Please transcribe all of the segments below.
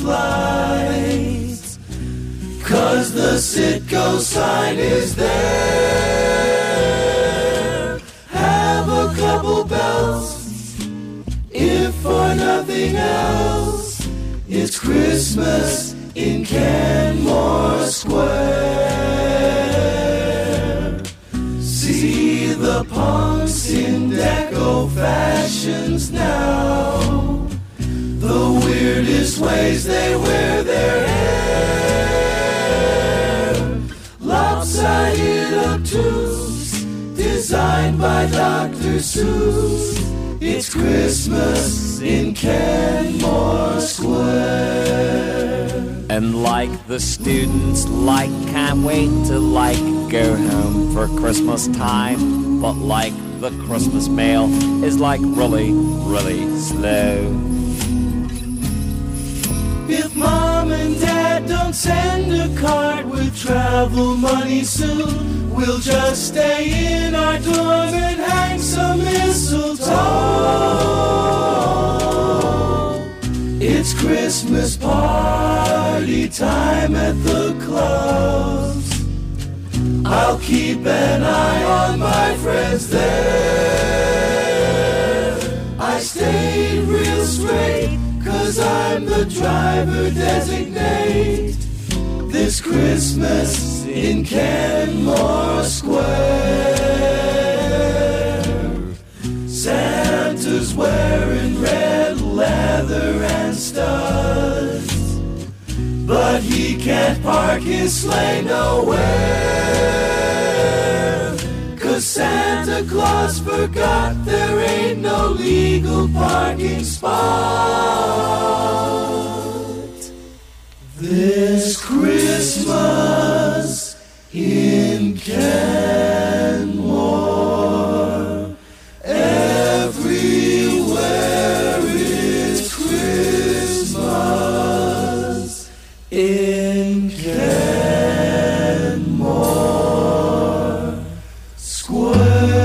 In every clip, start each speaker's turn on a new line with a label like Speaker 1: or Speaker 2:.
Speaker 1: lights, 'cause the Citgo sign is there. Have a couple bells, if for nothing else. It's Christmas in Kenmore Square. See the punks in deco fashions now, the weirdest ways they wear their hair. Lopsided obtuse, designed by Dr. Seuss. It's Christmas in Kenmore Square.
Speaker 2: And like the students, can't wait to go home for Christmas time. But the Christmas mail is really, really slow.
Speaker 1: If Mom and Dad don't send a card with travel money soon, we'll just stay in our dorm and hang some mistletoe. It's Christmas party time at the clubs. I'll keep an eye on my friends there. I stayed real straight, 'cause I'm the driver designate. This Christmas in Kenmore Square. Santa's wearing red leather and studs, but he can't park his sleigh nowhere, 'cause Santa Claus forgot there ain't no legal parking spot. This Christmas in Kenmore, everywhere is Christmas in Kenmore Square.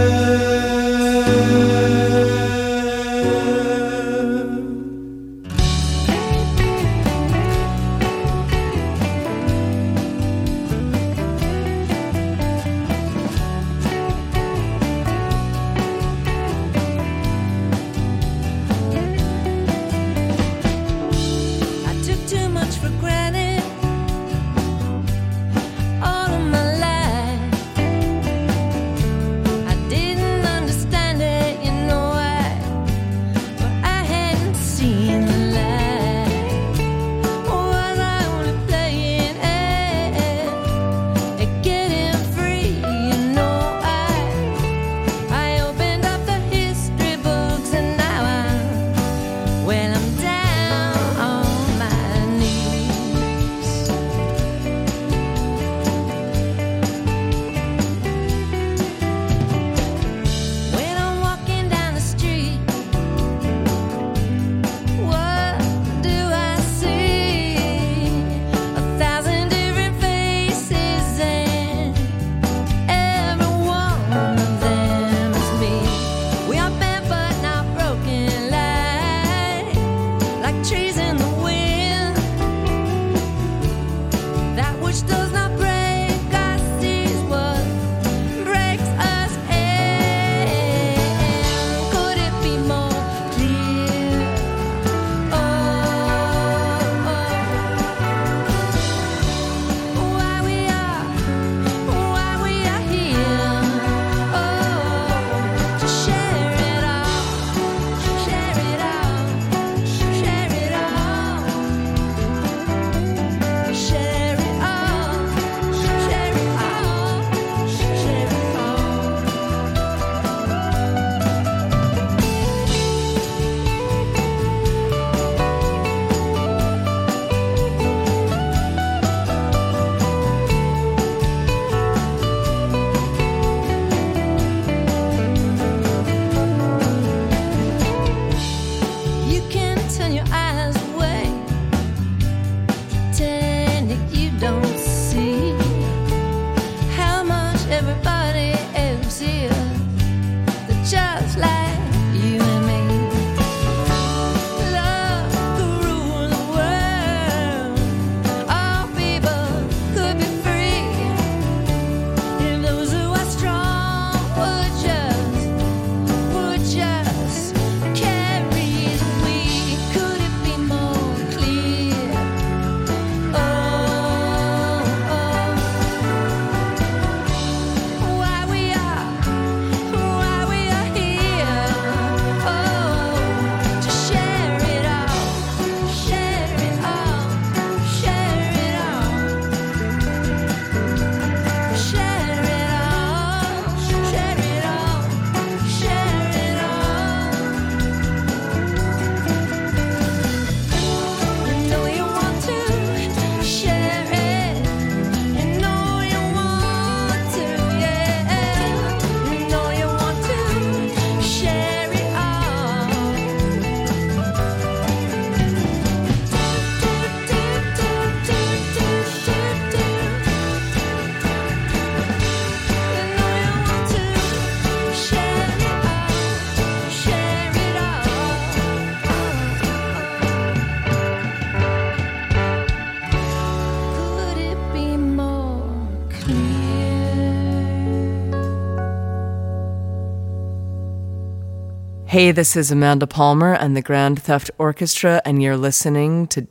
Speaker 3: Hey, this is Amanda Palmer and the Grand Theft Orchestra, and you're listening to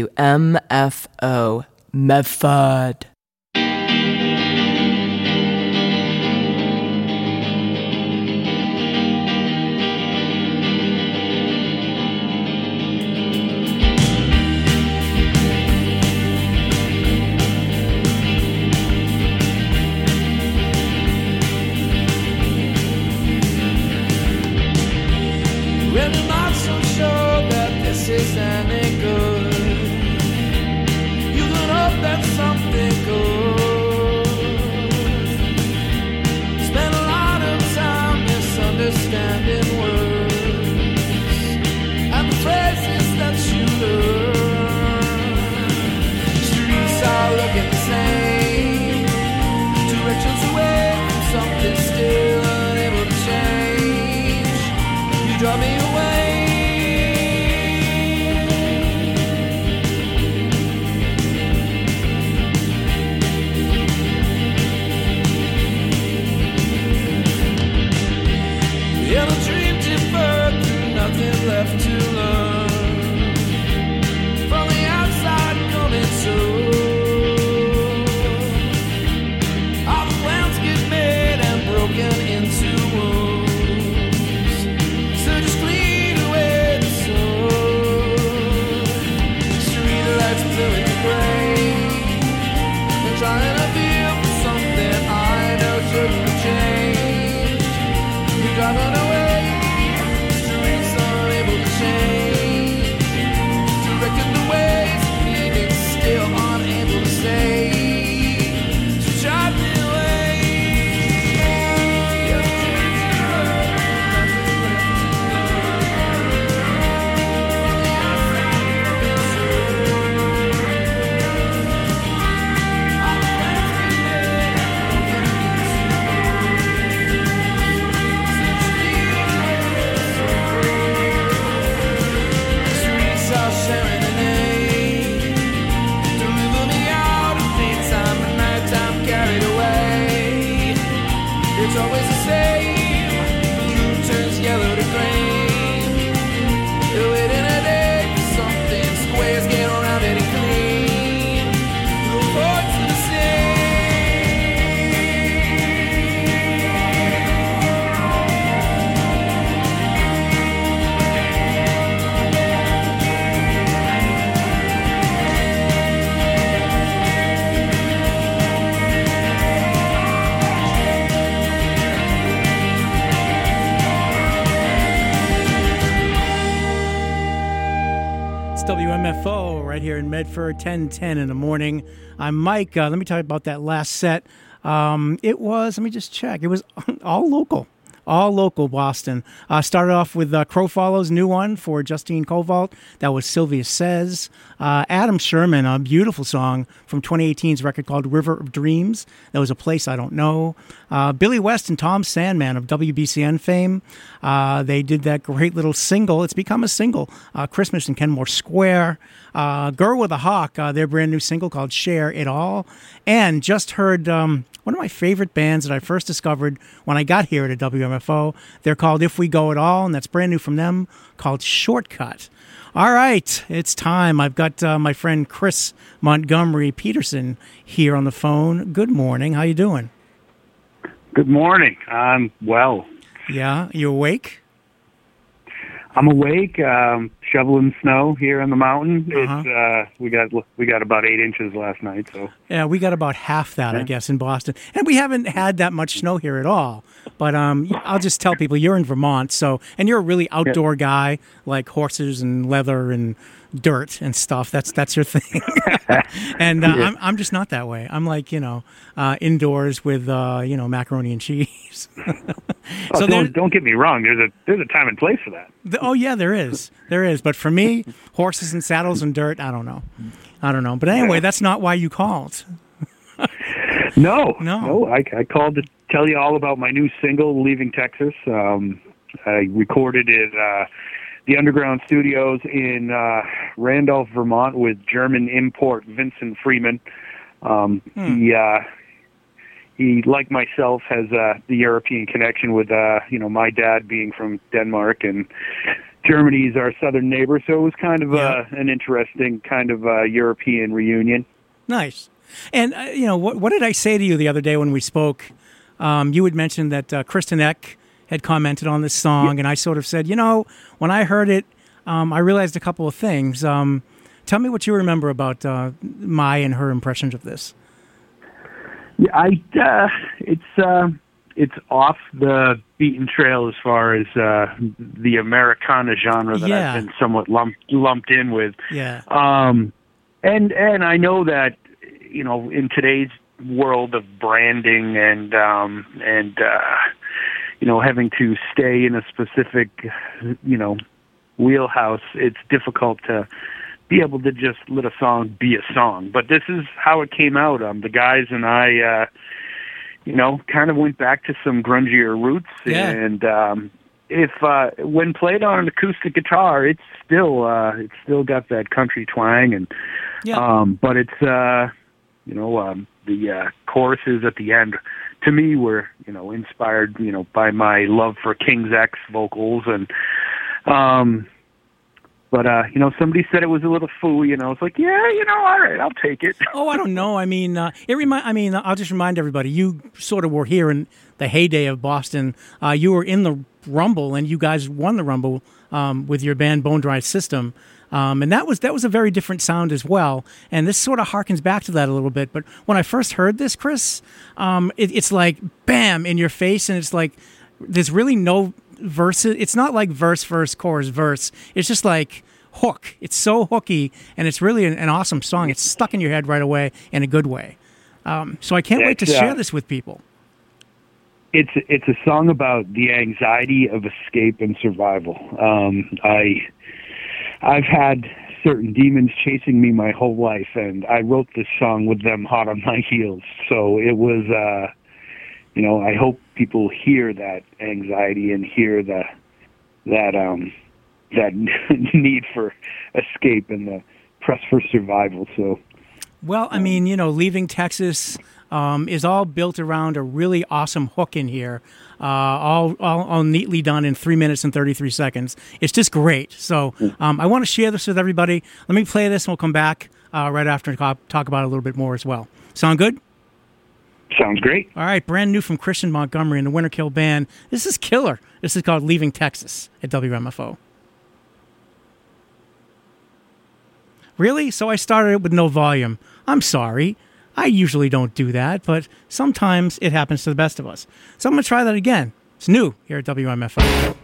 Speaker 3: WMFO Medford.
Speaker 1: Really not so sure that this is any good. You can hope that something good. Spend a lot of time misunderstanding words and the phrases that you learn. Streets are looking the same, directions away from something still unable to change. You draw me away. In a dream deferred through nothing left to learn. From the outside coming through. All the plans get made and broken into wounds. So just clean away the soul. Street lights blue and gray. And trying to feel for something I know shouldn't change. You're driving away. Streets unable to change. Directing the ways, leaving still unable to say. So drive me away. Streets are sharing an aid. Deliver me out of daytime and nighttime carried away. It's always the same. Blue turns yellow to green. You're waiting a day for something. Squares get rounded and clean. The reports are the same.
Speaker 4: It's WMFO right here in Medford, 10:10 in the morning. I'm Mike. Let me tell you about that last set. It was, let me just check. It was all local. All local Boston. Started off with Crow Follow's new one for Justine Covalt. That was Sylvia Says. Adam Sherman, a beautiful song from 2018's record called River of Dreams. That was A Place I Don't Know. Billy West and Tom Sandman of WBCN fame. They did that great little single. It's become a single. Christmas in Kenmore Square. Girl with a Hawk, their brand new single called Share It All. And just heard one of my favorite bands that I first discovered when I got here at WMFO. They're called If We Go At All, and that's brand new from them, called Shortcut. All right, it's time. I've got my friend Chris Montgomery Peterson here on the phone. Good morning. How you doing?
Speaker 5: Good morning. I'm well.
Speaker 4: Yeah, you awake?
Speaker 5: I'm awake. Shoveling snow here on the mountain. It's we got about 8 inches last night. So
Speaker 4: yeah, we got about half that, I guess, in Boston, and we haven't had that much snow here at all. But I'll just tell people you're in Vermont, and you're a really outdoor guy, like horses and leather and dirt and stuff. That's your thing. And I'm just not that way. I'm like indoors with macaroni and cheese.
Speaker 5: So don't get me wrong. There's a time and place for that.
Speaker 4: Oh yeah, there is. But for me, horses and saddles and dirt, I don't know. But anyway, that's not why you called.
Speaker 5: No. I called to tell you all about my new single, Leaving Texas. I recorded it the Underground Studios in Randolph, Vermont, with German import Vincent Freeman. he, like myself, has the European connection with, my dad being from Denmark, and Germany is our southern neighbor, so it was kind of an interesting kind of European reunion. Nice.
Speaker 4: And, what did I say to you the other day when we spoke? You had mentioned that Kristen Eck had commented on this song, and I sort of said, when I heard it, I realized a couple of things. Tell me what you remember about Mai and her impressions of this.
Speaker 5: Yeah, it's off the beaten trail as far as the Americana genre that I've been somewhat lumped in with.
Speaker 4: Yeah.
Speaker 5: And I know that in today's world of branding and having to stay in a specific wheelhouse, it's difficult to be able to just let a song be a song. But this is how it came out. The guys and I, kind of went back to some grungier roots.
Speaker 4: Yeah.
Speaker 5: And when played on an acoustic guitar, it's still got that country twang. And but it's the choruses at the end, to me, were inspired by my love for King's X vocals. And but somebody said it was a little foo. It's like, all right, I'll take it.
Speaker 4: Oh, I don't know. I mean, I'll just remind everybody, you sort of were here in the heyday of Boston. You were in the Rumble, and you guys won the Rumble with your band Bone Dry System. And that was a very different sound as well. And this sort of harkens back to that a little bit. But when I first heard this, Chris, it's like bam in your face, and it's like there's really no verses. It's not like verse, chorus, verse. It's just like hook. It's so hooky, and it's really an awesome song. It's stuck in your head right away in a good way. So I can't wait to share this with people.
Speaker 5: It's a song about the anxiety of escape and survival. I've had certain demons chasing me my whole life, and I wrote this song with them hot on my heels. So it was, I hope people hear that anxiety and hear that need for escape and the press for survival. So,
Speaker 4: well, I mean, Leaving Texas is all built around a really awesome hook in here, all neatly done in 3 minutes and 33 seconds. It's just great. So I want to share this with everybody. Let me play this, and we'll come back right after and talk about it a little bit more as well. Sound good?
Speaker 5: Sounds great.
Speaker 4: All right, brand new from Christian Montgomery and the Winter Kill Band. This is killer. This is called Leaving Texas at WMFO. Really? So I started it with no volume. I'm sorry. I usually don't do that, but sometimes it happens to the best of us. So I'm going to try that again. It's new here at WMFO.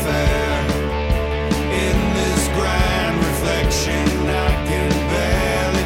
Speaker 1: I can barely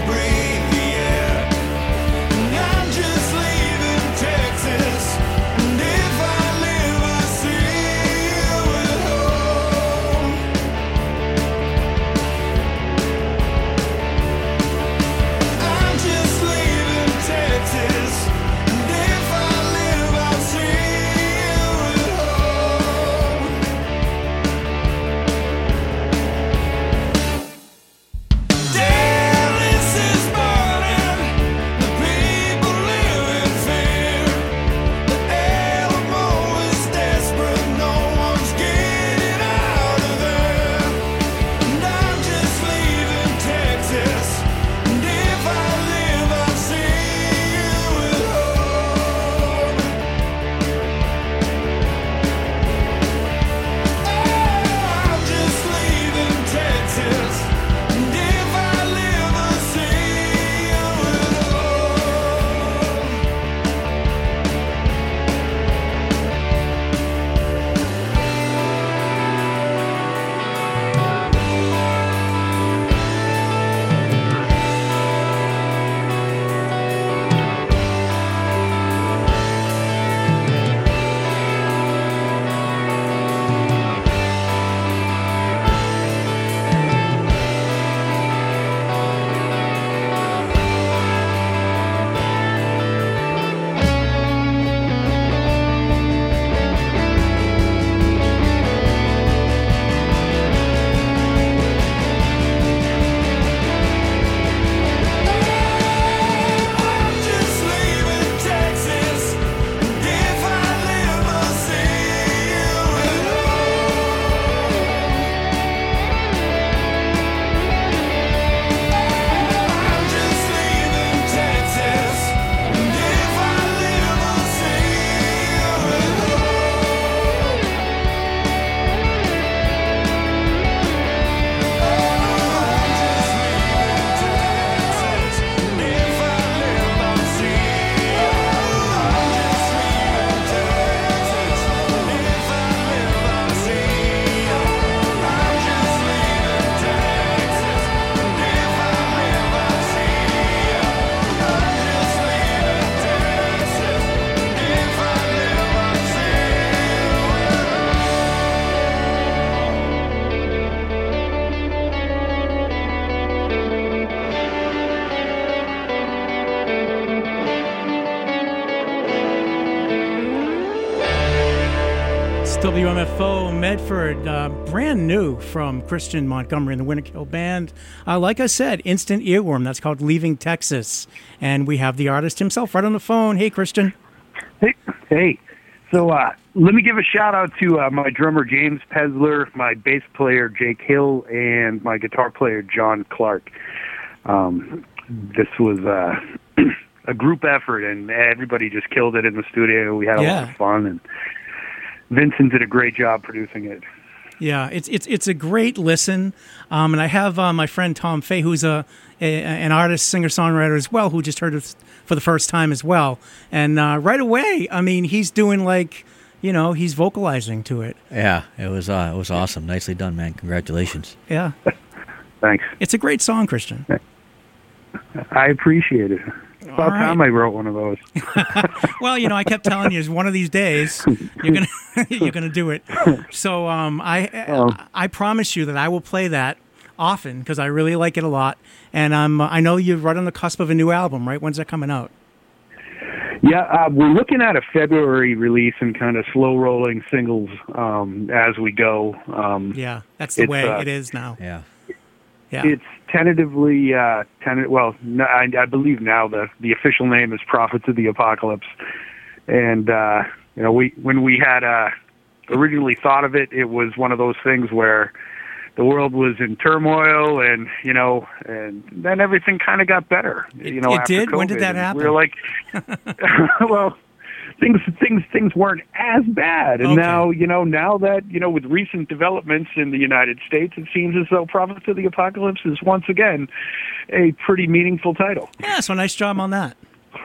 Speaker 4: WMFO Medford, brand new from Christian Montgomery and the Winterkill Band. Like I said, instant earworm. That's called Leaving Texas. And we have the artist himself right on the phone. Hey, Christian.
Speaker 5: Hey. So let me give a shout out to my drummer James Pesler, my bass player Jake Hill, and my guitar player John Clark. This was a group effort, and everybody just killed it in the studio. We had a lot of fun, and Vincent did a great job producing it.
Speaker 4: Yeah, it's a great listen, and I have my friend Tom Fay, who's an artist, singer-songwriter as well, who just heard it for the first time as well. And right away, I mean, he's doing he's vocalizing to it.
Speaker 6: Yeah, it was awesome. Nicely done, man. Congratulations.
Speaker 4: Yeah.
Speaker 5: Thanks.
Speaker 4: It's a great song, Christian.
Speaker 5: I appreciate it. It's about time I wrote one of those.
Speaker 4: Well, I kept telling you, one of these days you're gonna do it. So I promise you that I will play that often because I really like it a lot. And I know you're right on the cusp of a new album, right? When's that coming out?
Speaker 5: Yeah, we're looking at a February release and kind of slow rolling singles as we go.
Speaker 4: Yeah, that's the way it is now.
Speaker 6: Yeah.
Speaker 5: It's tentatively, I believe now the official name is Prophets of the Apocalypse. And, when we had originally thought of it, it was one of those things where the world was in turmoil and then everything kind of got better.
Speaker 4: It
Speaker 5: after
Speaker 4: did?
Speaker 5: COVID.
Speaker 4: When did that happen?
Speaker 5: We were like, well, things weren't as bad. And now that, with recent developments in the United States, it seems as though Prophets of the Apocalypse is once again a pretty meaningful title.
Speaker 4: Yeah, so nice job on that.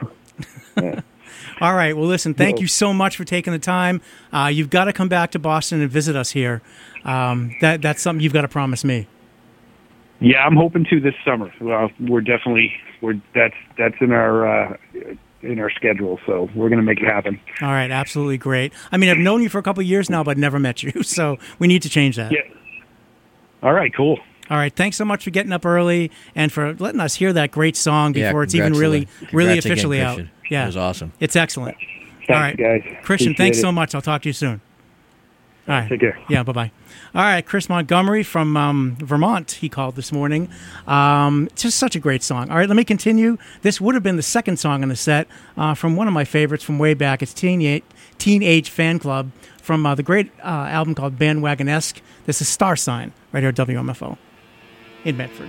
Speaker 4: All right. Well, listen, thank you so much for taking the time. You've got to come back to Boston and visit us here. That's something you've got to promise me.
Speaker 5: Yeah, I'm hoping to this summer. Well, that's in our schedule, so we're going to make it happen.
Speaker 4: All right, absolutely great. I mean, I've known you for a couple of years now, but never met you, so we need to change that.
Speaker 5: Yeah. All right, cool.
Speaker 4: All right, thanks so much for getting up early and for letting us hear that great song before it's even really officially out. Yeah,
Speaker 6: it was awesome.
Speaker 4: It's excellent.
Speaker 5: Thanks,
Speaker 4: all right,
Speaker 5: guys.
Speaker 4: Christian,
Speaker 5: Appreciate
Speaker 4: thanks
Speaker 5: it.
Speaker 4: so much. I'll talk to you soon. All right.
Speaker 5: Take care.
Speaker 4: Yeah, bye-bye. All right, Chris Montgomery from Vermont, he called this morning. Just such a great song. All right, let me continue. This would have been the second song in the set from one of my favorites from way back. It's Teenage Fan Club from the great album called Bandwagon-esque. This is Star Sign right here at WMFO in Medford.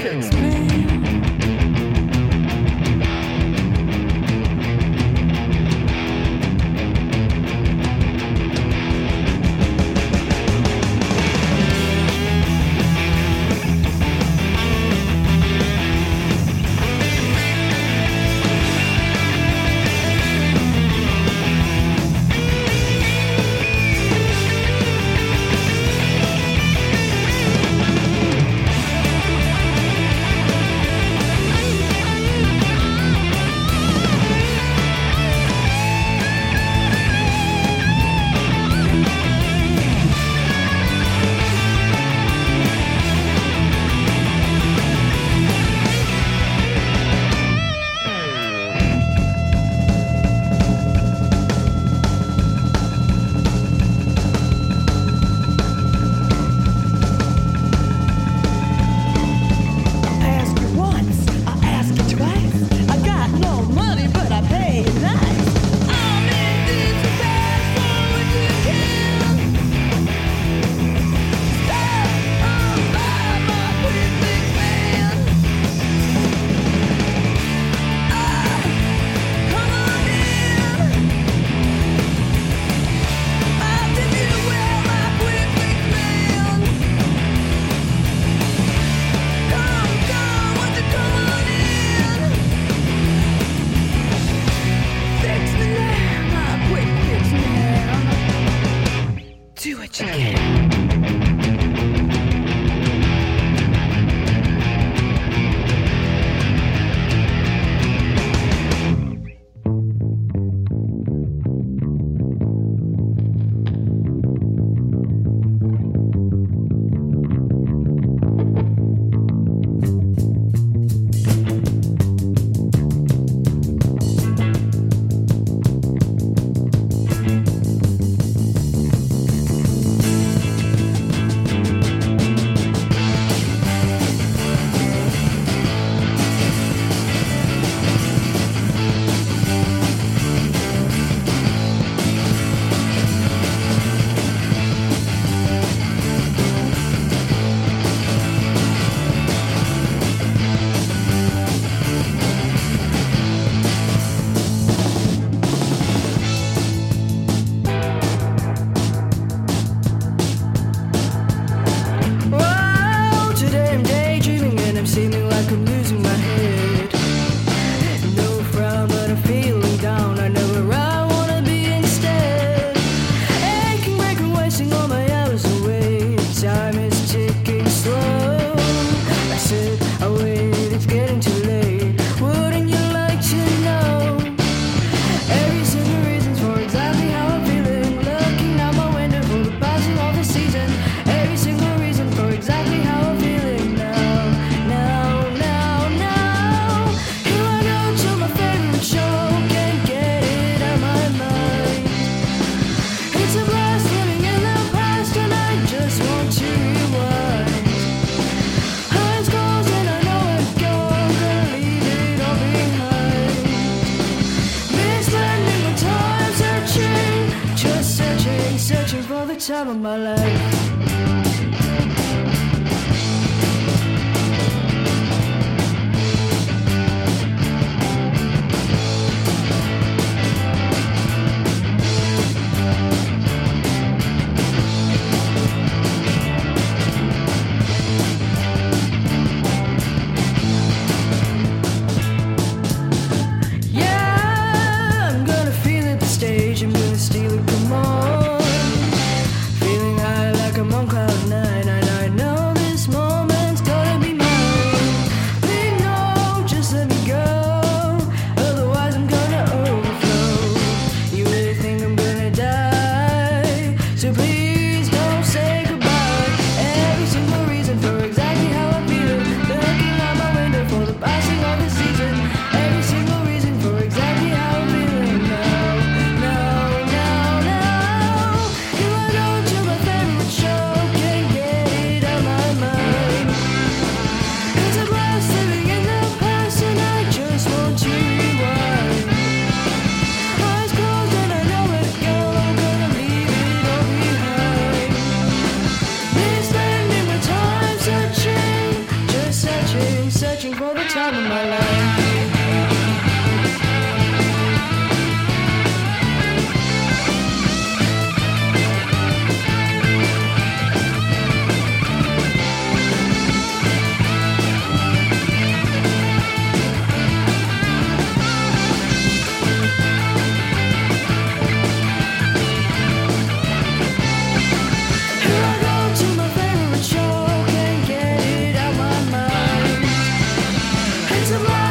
Speaker 1: fix me.
Speaker 7: time of my life. Steal it, come on. Feeling high like time of my life.
Speaker 1: It's a lie.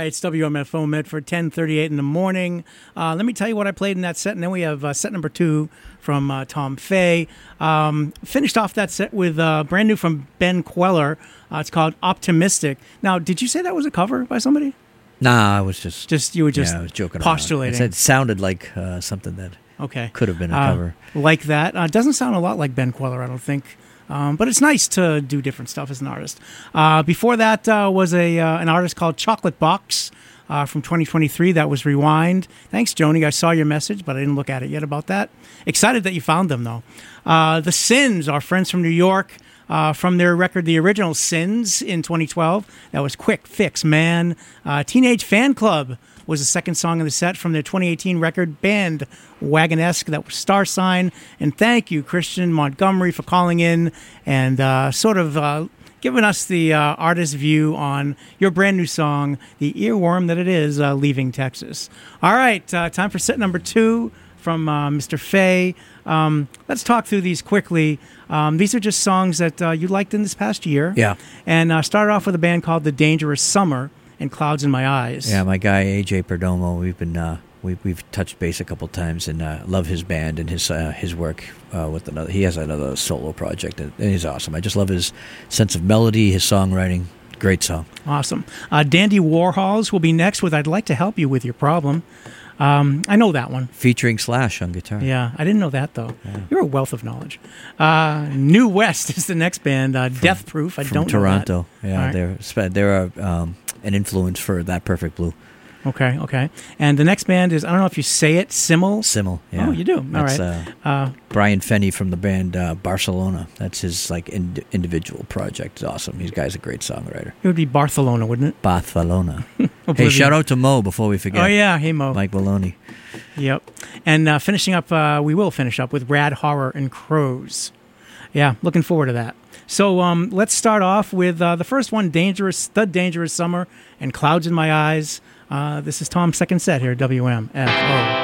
Speaker 4: it's WMFO Medford, 10:38 in the morning. Let me tell you what I played in that set, and then we have set number 2 from Tom Fay. Finished off that set with brand new from Ben Queller. It's called Optimistic. Now, did you say that was a cover by somebody?
Speaker 6: Nah, I was just
Speaker 4: you were just
Speaker 6: I was joking
Speaker 4: postulating.
Speaker 6: It sounded like something that could have been a cover.
Speaker 4: Like that. Doesn't sound a lot like Ben Queller, I don't think. But it's nice to do different stuff as an artist. Before that was an artist called Chocolate Box from 2023. That was Rewind. Thanks, Joni. I saw your message, but I didn't look at it yet about that. Excited that you found them, though. The Sins, our friends from New York, from their record, The Original Sins, in 2012. That was Quick Fix Man. Teenage Fan Club was the second song of the set from their 2018 record, Band Wagonesque. That was Star Sign. And thank you, Christian Montgomery, for calling in and giving us the artist view on your brand new song, the earworm that it is, Leaving Texas. All right, time for set number 2 from Mr. Fay. Let's talk through these quickly. These are just songs that you liked in this past year.
Speaker 6: Yeah.
Speaker 4: And started off with a band called The Dangerous Summer and Clouds in My Eyes.
Speaker 6: Yeah, my guy AJ Perdomo. We've been we've touched base a couple times, and love his band and his work with another. He has another solo project, and he's awesome. I just love his sense of melody, his songwriting. Great song.
Speaker 4: Awesome. Dandy Warhols will be next with I'd Like to Help You With Your Problem. I know that one.
Speaker 6: Featuring Slash on guitar.
Speaker 4: Yeah, I didn't know that, though. Yeah. You're a wealth of knowledge. New West is the next band, Death Proof. I don't know
Speaker 6: Toronto.
Speaker 4: that.
Speaker 6: Yeah, they're an influence for That Perfect Blue.
Speaker 4: Okay. And the next band is, I don't know if you say it, Simmel?
Speaker 6: Simmel, yeah.
Speaker 4: Oh, you do?
Speaker 6: That's,
Speaker 4: all right.
Speaker 6: Brian Fenney from the band Barcelona. That's his individual project. It's awesome. These guy's a great songwriter.
Speaker 4: It would be Barcelona, wouldn't it?
Speaker 6: Barcelona. Hey, shout out to Mo before we forget.
Speaker 4: Oh, yeah. Hey, Mo.
Speaker 6: Mike Maloney.
Speaker 4: Yep. And finishing up, we will finish up with Rad Horror and Crows. Yeah, looking forward to that. So let's start off with the first one, The Dangerous Summer and Clouds in My Eyes. This is Tom's second set here at WMFO.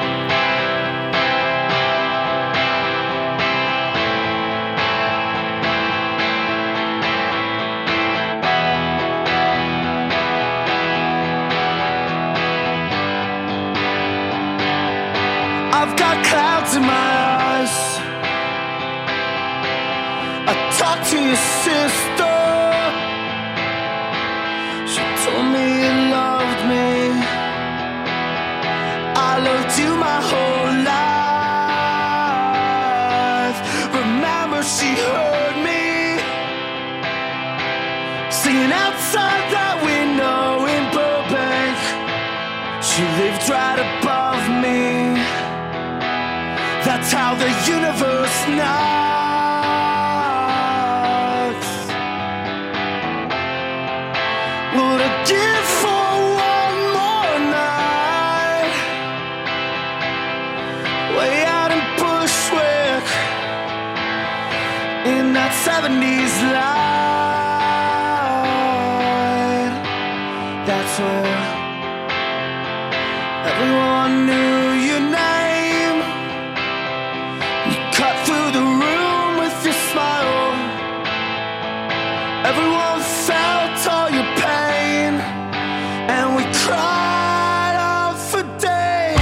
Speaker 1: I've got clouds in my eyes. I talked to your sister. She told me you loved me. I loved you my whole life. Remember she heard me singing outside that window in Burbank. She lived right above me. That's how the universe knocks. Would I give for one more night? Way out in Bushwick, in that 70s light. That's where everyone knew your name. You cut through the room with your smile. Everyone felt all your pain, and we cried out for days.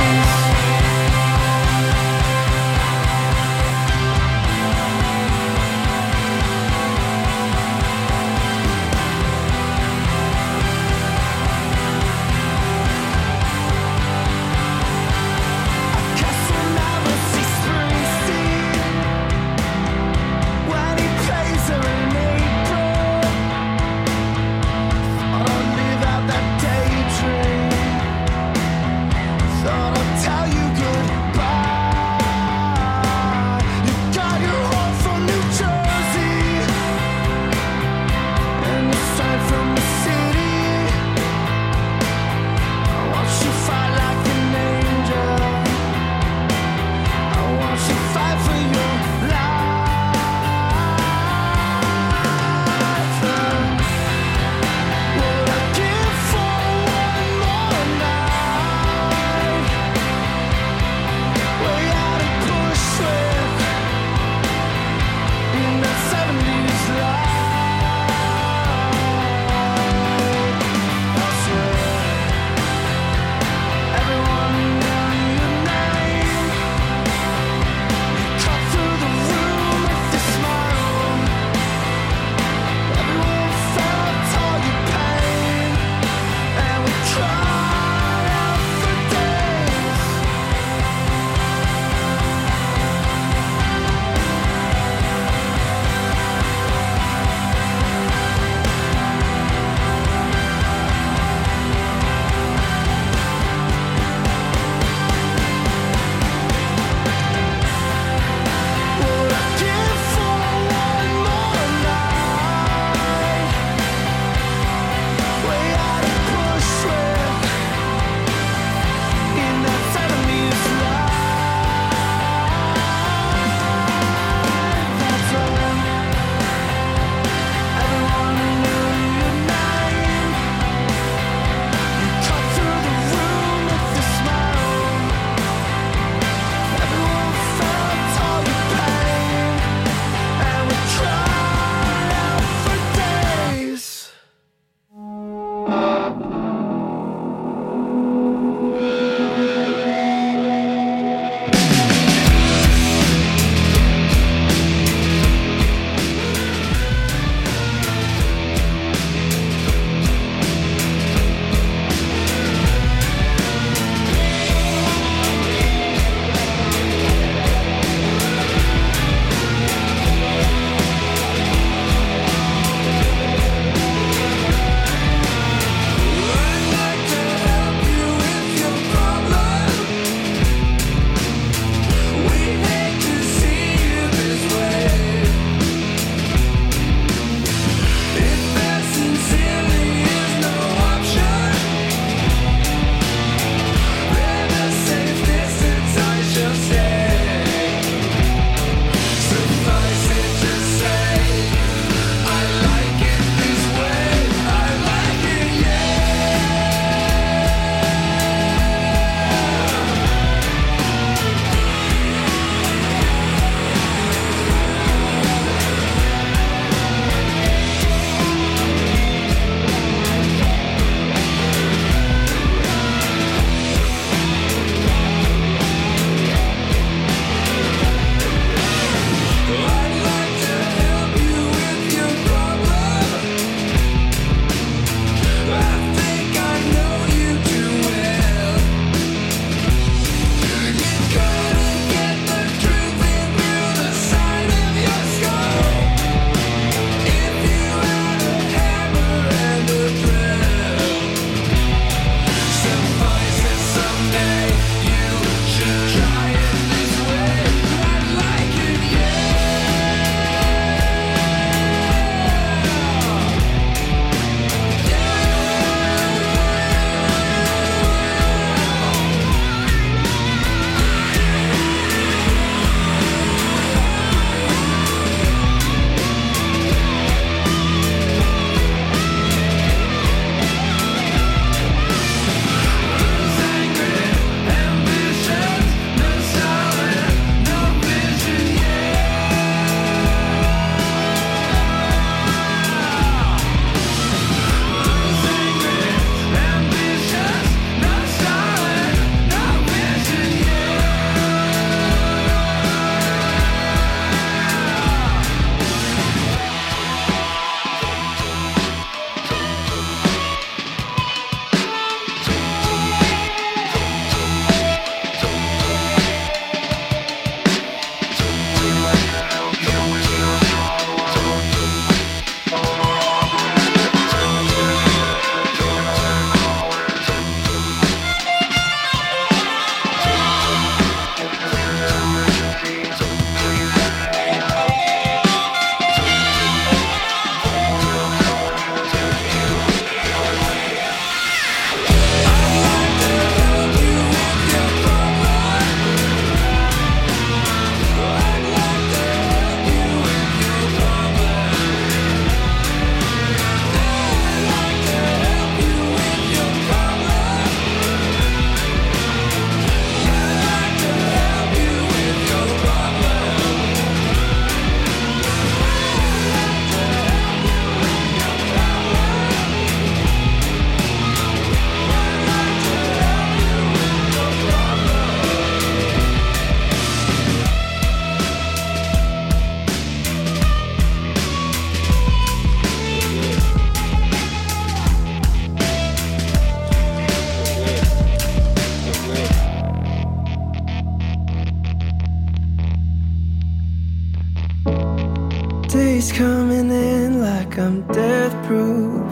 Speaker 7: like I'm death proof.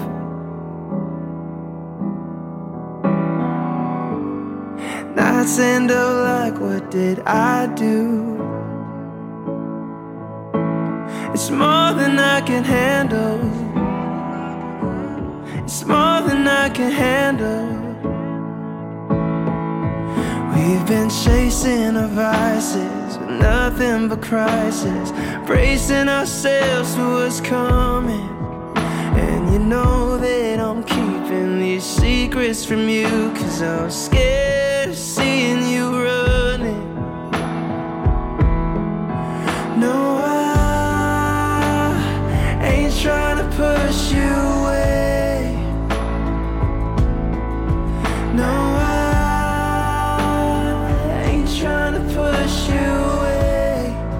Speaker 7: Nights end up like, what did I do? It's more than I can handle. It's more than I can handle. We've been chasing our vices with nothing but crisis, bracing ourselves for what's coming. And you know that I'm keeping these secrets from you, 'cause I'm scared of seeing you running. No, I ain't trying to push you away. No, I ain't trying to push you away.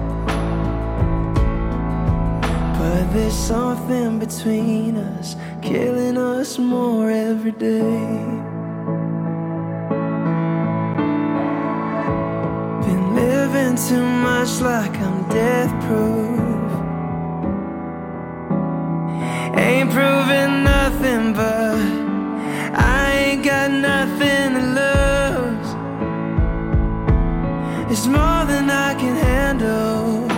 Speaker 7: But there's something between us, killing us more every day. Been living too much like I'm death proof. Ain't proving nothing, but I ain't got nothing to lose. It's more than I can handle.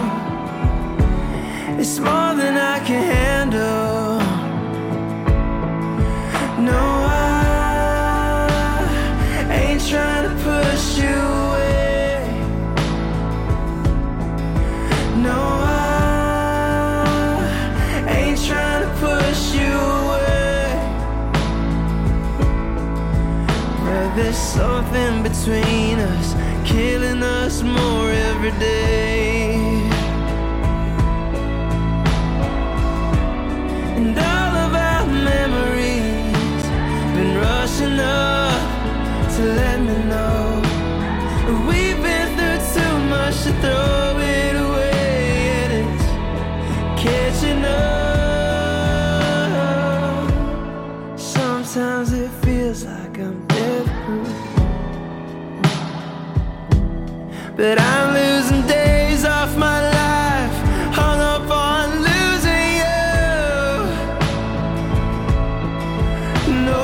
Speaker 7: It's more than I can handle. No, I ain't trying to push you away. No, I ain't trying to push you away. But there's something between us, killing us more every day. And all of our memories been rushing up to let me know we've been through too much to throw it away. And it's catching up. Sometimes it feels like I'm death proof, but I'm losing days off my life, hung up on losing you. No,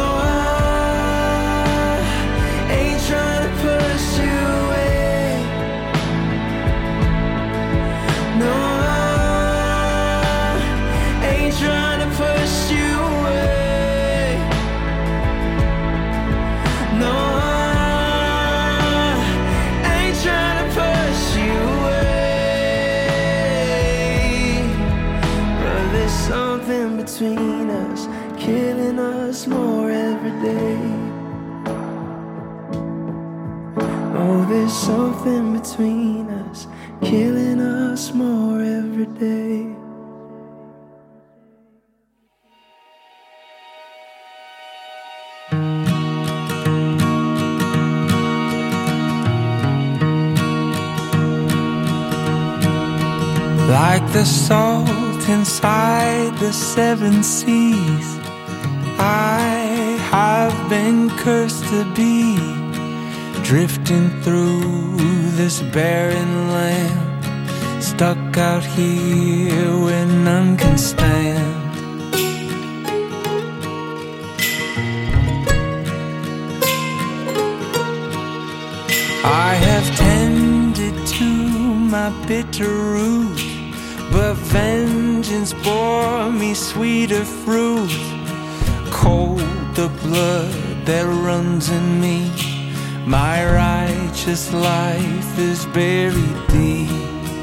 Speaker 7: I ain't trying to push you away. No, I ain't trying to push you away. No, I ain't trying to push you away. But there's something between us, killing us more every day. Oh, there's something between us, killing us more every day.
Speaker 1: Like the salt inside the seven seas, I have been cursed to be drifting through this barren land, stuck out here where none can stand. I have tended to my bitter root, but vengeance bore me sweeter fruit. Cold the blood that runs in me, my righteous life is buried deep.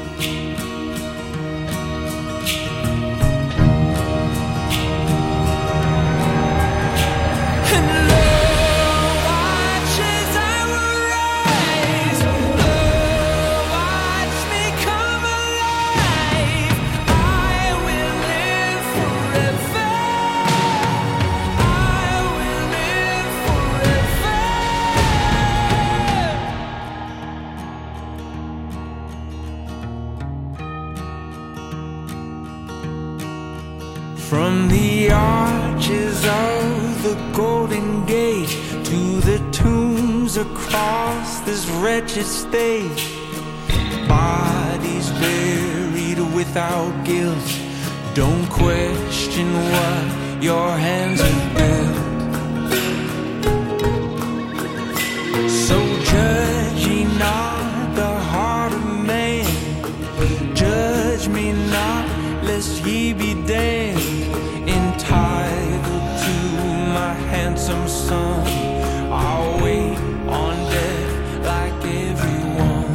Speaker 1: From the arches of the Golden Gate to the tombs across this wretched state, bodies buried without guilt, Don't question what your hands have built. So judge ye not the heart of man. Judge me not, lest ye be damned. Entitled to my handsome son, I'll wait on death like everyone.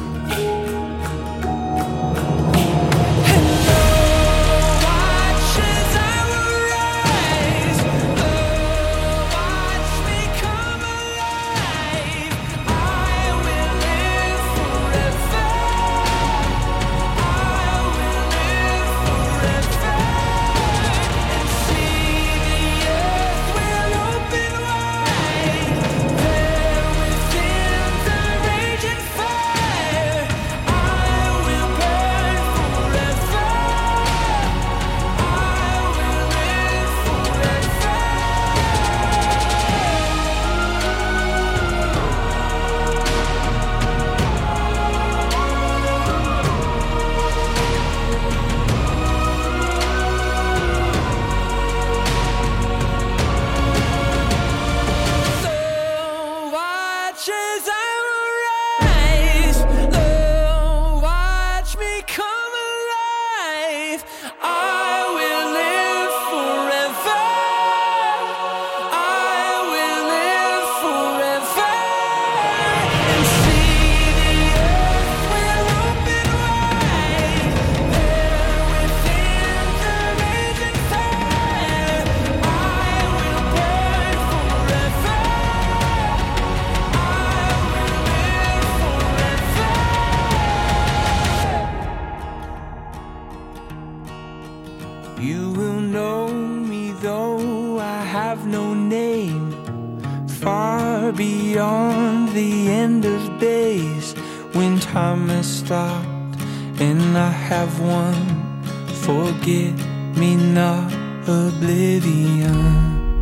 Speaker 1: You will know me though I have no name. Far beyond the end of days, when time has stopped and I have won forget me not oblivion.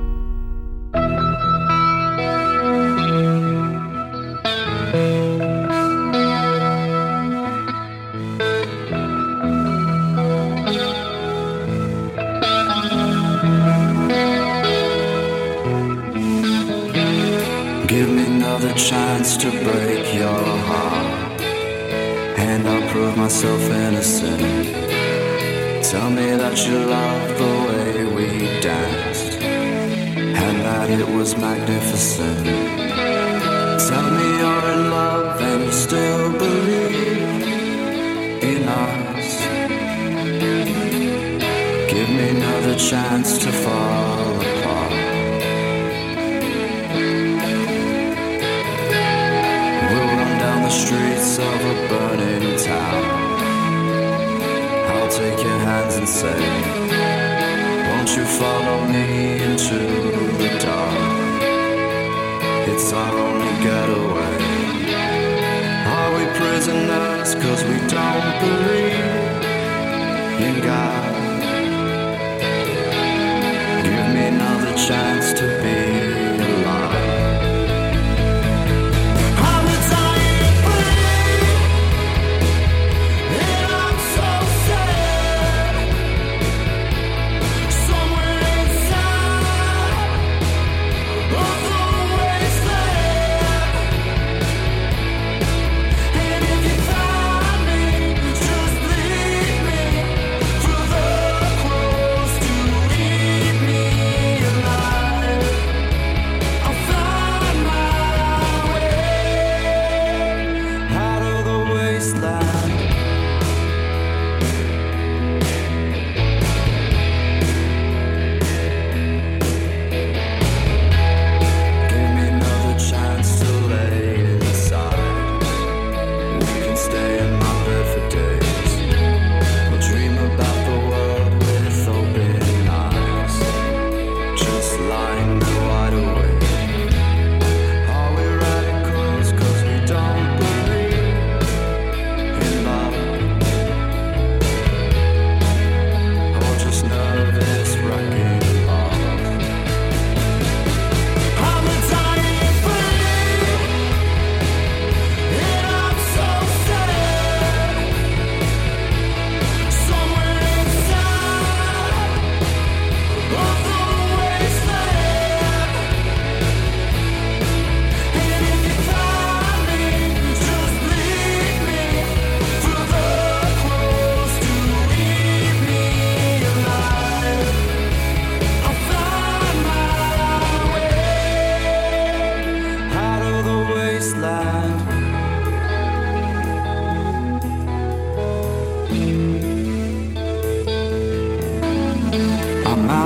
Speaker 8: Give me another chance to break your heart, and I'll prove myself innocent. Tell me that you love the way we danced, and that it was magnificent. Tell me you're in love and you still believe in us. Give me another chance to fall apart. The streets of a burning town, I'll take your hands and say, won't you follow me into the dark? It's our only getaway. Are we prisoners cause we don't believe in God? Give me another chance to be alive.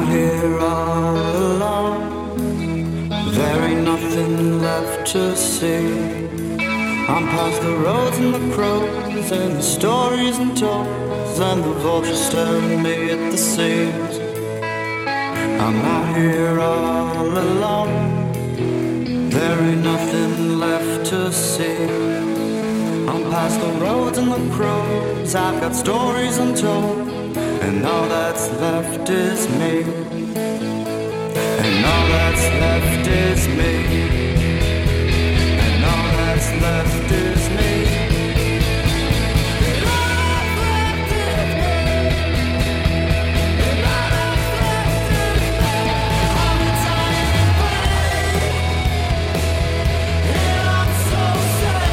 Speaker 8: out here all alone. There ain't nothing left to see. I'm past the roads and the crows and the stories and toes and the vultures staring me at the seams. I'm out here all alone. There ain't nothing left to see. I'm past the roads and the crows. I've got stories untold, and all that's left is me. And all that's left is me. And all that's left is me.